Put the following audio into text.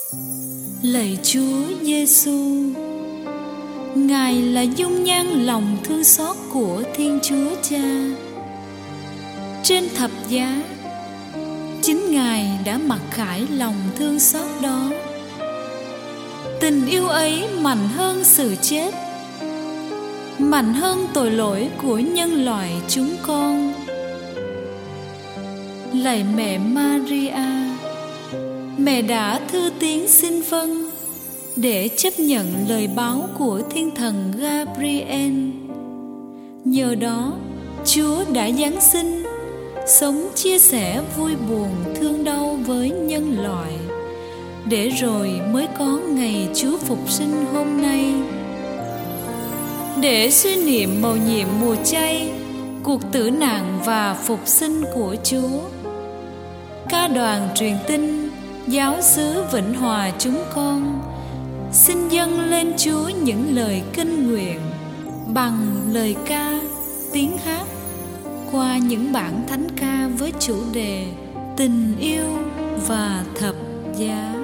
Lạy Chúa Giêsu, Ngài là dung nhan lòng thương xót của Thiên Chúa Cha. Trên thập giá, chính Ngài đã mặc khải lòng thương xót đó. Tình yêu ấy mạnh hơn sự chết, mạnh hơn tội lỗi của nhân loại chúng con. Lạy mẹ Maria, mẹ đã thư tín xin vâng để chấp nhận lời báo của thiên thần Gabriel. Nhờ đó, Chúa đã giáng sinh, sống chia sẻ vui buồn thương đau với nhân loại, để rồi mới có ngày Chúa phục sinh hôm nay. Để suy niệm mầu nhiệm mùa chay, cuộc tử nạn và phục sinh của Chúa, ca đoàn truyền tin giáo xứ Vĩnh Hòa chúng con xin dâng lên Chúa những lời kinh nguyện bằng lời ca, tiếng hát qua những bản thánh ca với chủ đề tình yêu và thập giá.